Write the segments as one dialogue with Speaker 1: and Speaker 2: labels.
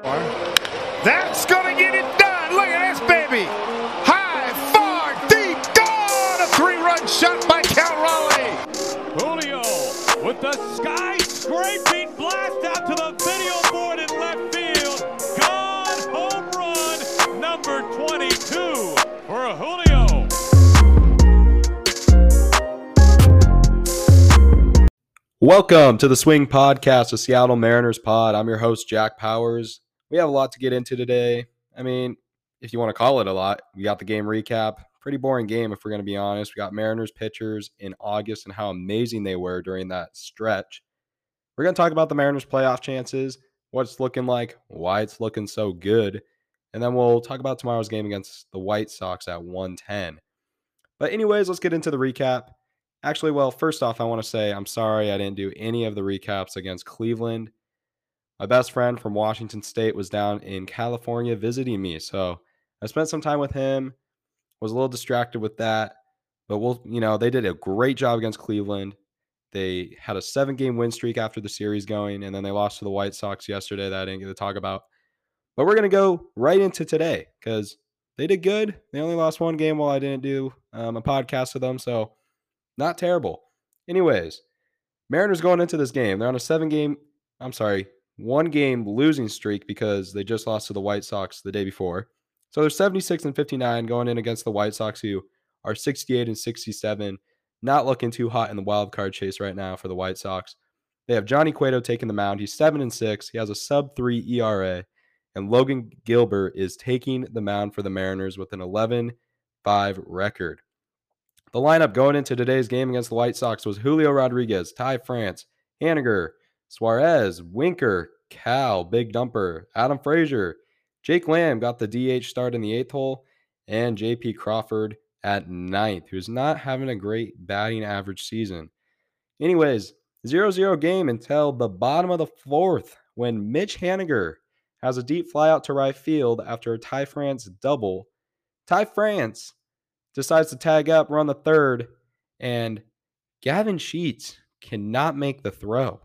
Speaker 1: That's going to get it done. Look at this, baby. High, far, deep, gone. A three-run shot by Cal Raleigh.
Speaker 2: Julio with the sky-scraping blast out to the video board in left field. Gone, home run, number 22 for Julio.
Speaker 3: Welcome to the Swing Podcast, a Seattle Mariners pod. I'm your host, Jack Powers. We have a lot to get into today. I mean, if you want to call it a lot, we got the game recap. Pretty boring game, if we're going to be honest. We got Mariners pitchers in August and how amazing they were during that stretch. We're going to talk about the Mariners' playoff chances, what it's looking like, why it's looking so good, and then we'll talk about tomorrow's game against the White Sox at 1:10. But anyways, let's get into the recap. Actually, well, first off, I want to say I'm sorry I didn't do any of the recaps against Cleveland. My best friend from Washington State was down in California visiting me, so I spent some time with him, was a little distracted with that, but they did a great job against Cleveland. They had a 7-game win streak after the series going, and then they lost to the White Sox yesterday that I didn't get to talk about. But we're going to go right into today because they did good. They only lost one game while I didn't do a podcast with them, so not terrible. Anyways, Mariners going into this game. They're on a 1-game losing streak because they just lost to the White Sox the day before. So they're 76-59 going in against the White Sox, who are 68-67. Not looking too hot in the wild card chase right now for the White Sox. They have Johnny Cueto taking the mound. He's 7-6. He has a sub-3 ERA. And Logan Gilbert is taking the mound for the Mariners with an 11-5 record. The lineup going into today's game against the White Sox was Julio Rodriguez, Ty France, Haniger, Suarez, Winker, Cal, Big Dumper, Adam Frazier, Jake Lamb got the DH start in the 8th hole, and JP Crawford at 9th, who's not having a great batting average season. Anyways, 0-0 game until the bottom of the 4th when Mitch Haniger has a deep fly out to right field after a Ty France double. Ty France decides to tag up, run the 3rd, and Gavin Sheets cannot make the throw.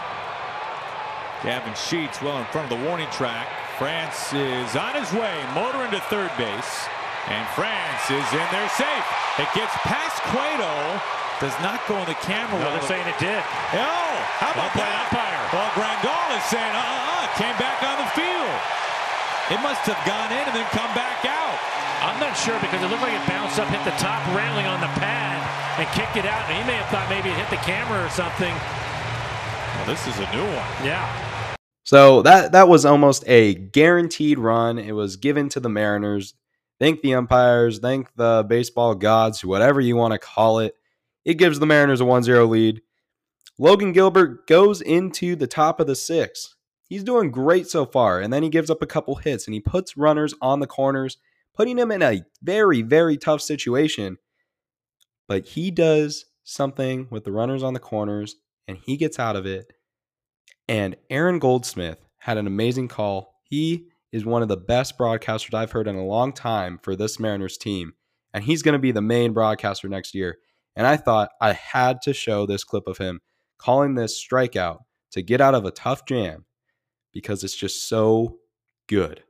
Speaker 2: Gavin Sheets well in front of the warning track. France is on his way, motoring to third base, and France is in there safe. It gets past Cueto, does not go in the camera.
Speaker 4: No, they're saying it did.
Speaker 2: Oh, how about that?
Speaker 4: Umpire.
Speaker 2: Well, Grandal is saying, came back on the field. It must have gone in and then come back out.
Speaker 4: I'm not sure because it looked like it bounced up, hit the top railing on the pad, and kicked it out. And he may have thought maybe it hit the camera or something.
Speaker 2: Well, this is a new one.
Speaker 4: Yeah.
Speaker 3: So that was almost a guaranteed run. It was given to the Mariners. Thank the umpires, thank the baseball gods, whatever you want to call it. It gives the Mariners a 1-0 lead. Logan Gilbert goes into the top of the 6th. He's doing great so far, and then he gives up a couple hits, and he puts runners on the corners, putting him in a very, very tough situation. But he does something with the runners on the corners, and he gets out of it. And Aaron Goldsmith had an amazing call. He is one of the best broadcasters I've heard in a long time for this Mariners team, and he's going to be the main broadcaster next year. And I thought I had to show this clip of him calling this strikeout to get out of a tough jam because it's just so good.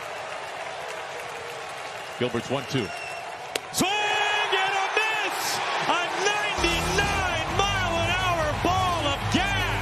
Speaker 2: Gilbert's 1-2. Swing and a miss! A 99-mile-an-hour ball of gas!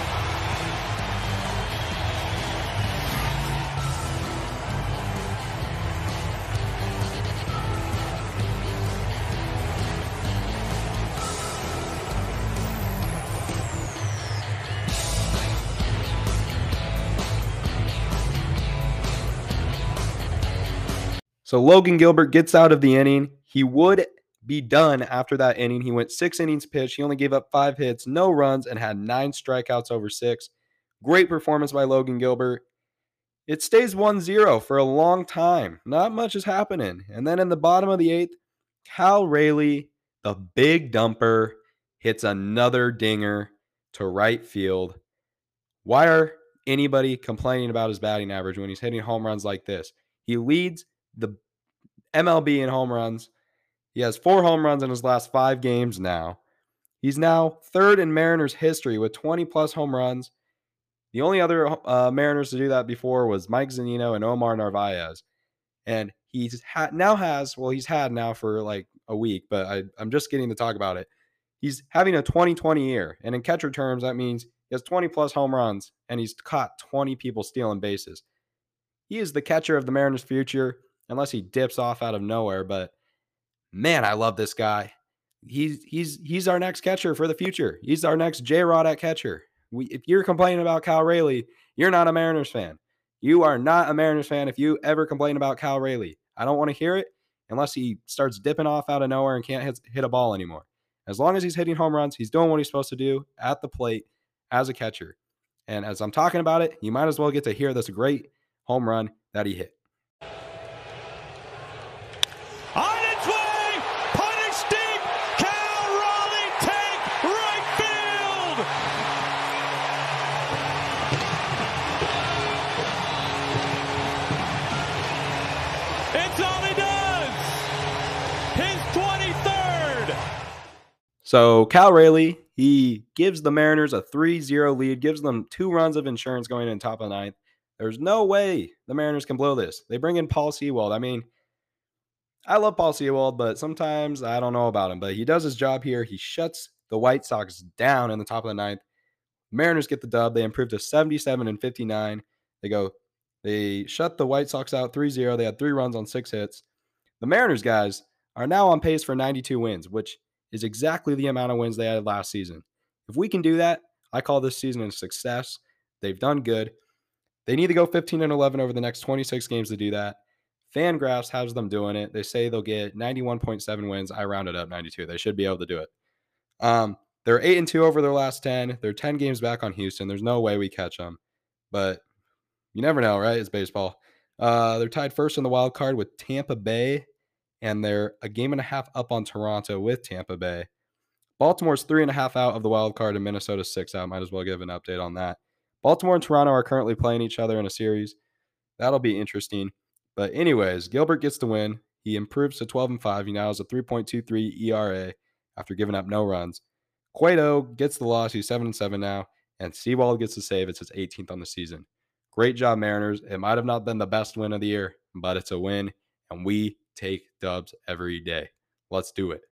Speaker 3: So Logan Gilbert gets out of the inning. He would be done after that inning. He went 6 innings pitched. He only gave up 5 hits, no runs, and had 9 strikeouts over 6. Great performance by Logan Gilbert. It stays 1-0 for a long time. Not much is happening. And then in the bottom of the 8th, Cal Raleigh, the big dumper, hits another dinger to right field. Why are anybody complaining about his batting average when he's hitting home runs like this? He leads the MLB in home runs. He has 4 home runs in his last 5 games now. He's now 3rd in Mariners history with 20-plus home runs. The only other Mariners to do that before was Mike Zunino and Omar Narvaez. And he's had now for like a week, but I'm just getting to talk about it. He's having a 20-20 year. And in catcher terms, that means he has 20 plus home runs and he's caught 20 people stealing bases. He is the catcher of the Mariners' future, unless he dips off out of nowhere. But man, I love this guy. He's our next catcher for the future. He's our next J-Rod at catcher. If you're complaining about Cal Raleigh, you're not a Mariners fan. You are not a Mariners fan if you ever complain about Cal Raleigh. I don't want to hear it unless he starts dipping off out of nowhere and can't hit a ball anymore. As long as he's hitting home runs, he's doing what he's supposed to do at the plate as a catcher. And as I'm talking about it, you might as well get to hear this great home run that he hit.
Speaker 2: On its way, punished deep, Cal Raleigh take right field. It's all he does. His 23rd.
Speaker 3: So Cal Raleigh, he gives the Mariners a 3-0 lead, gives them 2 runs of insurance going in top of the 9th. There's no way the Mariners can blow this. They bring in Paul Sewald. I mean, I love Paul Sewald, but sometimes I don't know about him. But he does his job here. He shuts the White Sox down in the top of the 9th. Mariners get the dub. They improve to 77-59. They shut the White Sox out 3-0. They had 3 runs on 6 hits. The Mariners guys are now on pace for 92 wins, which is exactly the amount of wins they had last season. If we can do that, I call this season a success. They've done good. They need to go 15-11 over the next 26 games to do that. Fangraphs has them doing it. They say they'll get 91.7 wins. I rounded up 92. They should be able to do it. They're 8-2 over their last 10. They're 10 games back on Houston. There's no way we catch them. But you never know, right? It's baseball. They're tied first in the wild card with Tampa Bay, and they're a game and a half up on Toronto with Tampa Bay. Baltimore's 3.5 out of the wild card, and Minnesota's 6 out. Might as well give an update on that. Baltimore and Toronto are currently playing each other in a series. That'll be interesting. But anyways, Gilbert gets the win. He improves to 12-5. He now has a 3.23 ERA after giving up no runs. Cueto gets the loss. He's 7-7 now. And Sewald gets the save. It's his 18th on the season. Great job, Mariners. It might have not been the best win of the year, but it's a win. And we take dubs every day. Let's do it.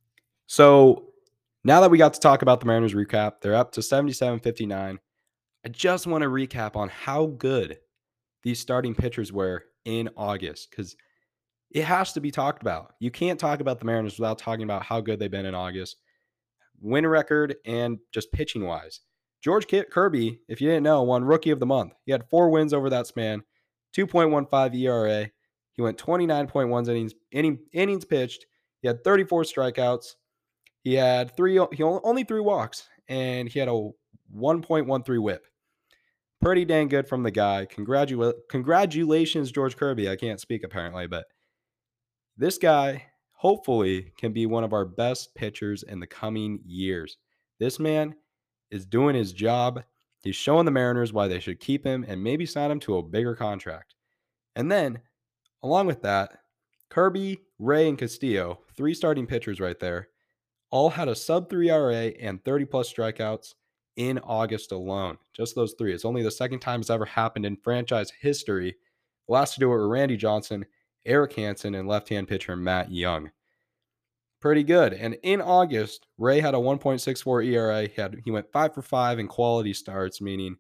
Speaker 3: So now that we got to talk about the Mariners recap, they're up to 77-59. I just want to recap on how good these starting pitchers were in August, because it has to be talked about. You can't talk about the Mariners without talking about how good they've been in August. Win record and just pitching wise. George Kirby, if you didn't know, won Rookie of the Month. He had 4 wins over that span, 2.15 ERA. He went 29.1 innings pitched. He had 34 strikeouts. He had only 3 walks, and he had a 1.13 whip. Pretty dang good from the guy. Congratulations, George Kirby. I can't speak apparently, but this guy hopefully can be one of our best pitchers in the coming years. This man is doing his job. He's showing the Mariners why they should keep him and maybe sign him to a bigger contract. And then, along with that, Kirby, Ray, and Castillo, 3 starting pitchers right there, all had a sub-3 ERA and 30-plus strikeouts in August alone. Just those 3. It's only the second time it's ever happened in franchise history. The last to do it were Randy Johnson, Eric Hansen, and left-hand pitcher Matt Young. Pretty good. And in August, Ray had a 1.64 ERA. He went 5 for 5 in quality starts, meaning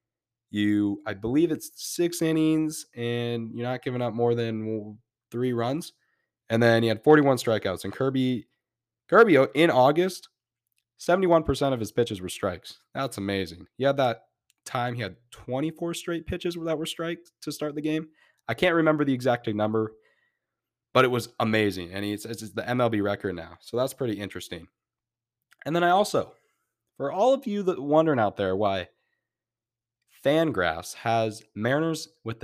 Speaker 3: I believe it's 6 innings and you're not giving up more than 3 runs. And then he had 41 strikeouts. And Kirby in August, 71% of his pitches were strikes. That's amazing. He had that time, he had 24 straight pitches that were strikes to start the game. I can't remember the exact number, but it was amazing. And it's the MLB record now. So that's pretty interesting. And then I also, for all of you that wondering out there why Fangraphs has Mariners with a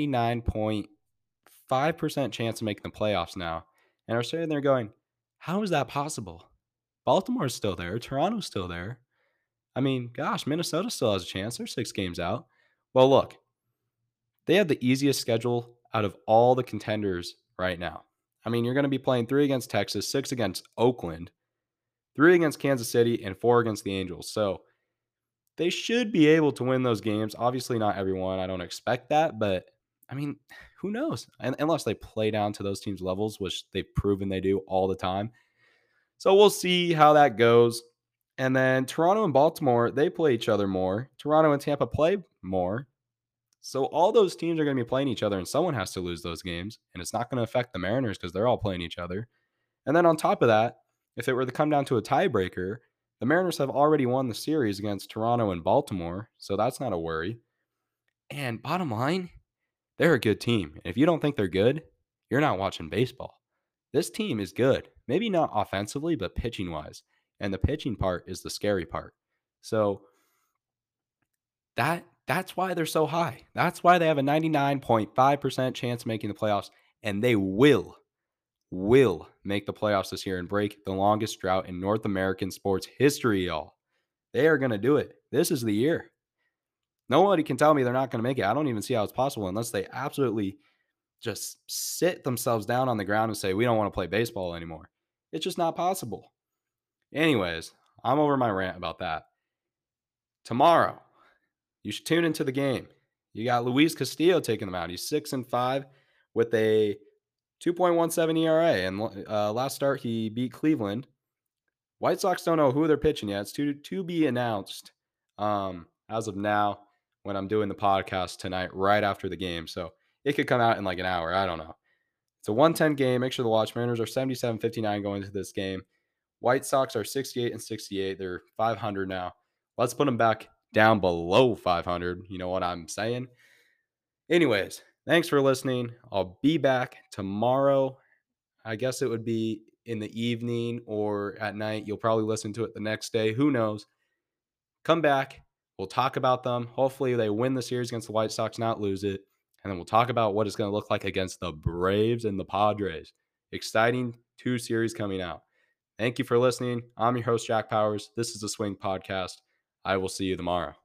Speaker 3: 99.5% chance of making the playoffs now, and are sitting there going, how is that possible? Baltimore's still there. Toronto's still there. I mean, gosh, Minnesota still has a chance. They're 6 games out. Well, look, they have the easiest schedule out of all the contenders right now. I mean, you're going to be playing 3 against Texas, 6 against Oakland, 3 against Kansas City, and 4 against the Angels. So they should be able to win those games. Obviously, not everyone. I don't expect that, but I mean, who knows? Unless they play down to those teams' levels, which they've proven they do all the time. So we'll see how that goes. And then Toronto and Baltimore, they play each other more. Toronto and Tampa play more. So all those teams are going to be playing each other, and someone has to lose those games. And it's not going to affect the Mariners because they're all playing each other. And then on top of that, if it were to come down to a tiebreaker, the Mariners have already won the series against Toronto and Baltimore. So that's not a worry. And bottom line, they're a good team. And if you don't think they're good, you're not watching baseball. This team is good. Maybe not offensively, but pitching wise. And the pitching part is the scary part. So that's why they're so high. That's why they have a 99.5% chance of making the playoffs. And they will make the playoffs this year and break the longest drought in North American sports history, y'all. They are going to do it. This is the year. Nobody can tell me they're not going to make it. I don't even see how it's possible unless they absolutely just sit themselves down on the ground and say, we don't want to play baseball anymore. It's just not possible. Anyways, I'm over my rant about that. Tomorrow, you should tune into the game. You got Luis Castillo taking them out. He's 6-5 with a 2.17 ERA. And last start, he beat Cleveland. White Sox don't know who they're pitching yet. It's to be announced as of now when I'm doing the podcast tonight, right after the game. So it could come out in like an hour. I don't know. It's a 110 game. Make sure to watch. Mariners are 77-59 going into this game. White Sox are 68-68. They're 500 now. Let's put them back down below 500. You know what I'm saying? Anyways, thanks for listening. I'll be back tomorrow. I guess it would be in the evening or at night. You'll probably listen to it the next day. Who knows? Come back. We'll talk about them. Hopefully they win the series against the White Sox, not lose it. And then we'll talk about what it's going to look like against the Braves and the Padres. Exciting 2 series coming out. Thank you for listening. I'm your host, Jack Powers. This is the Swing Podcast. I will see you tomorrow.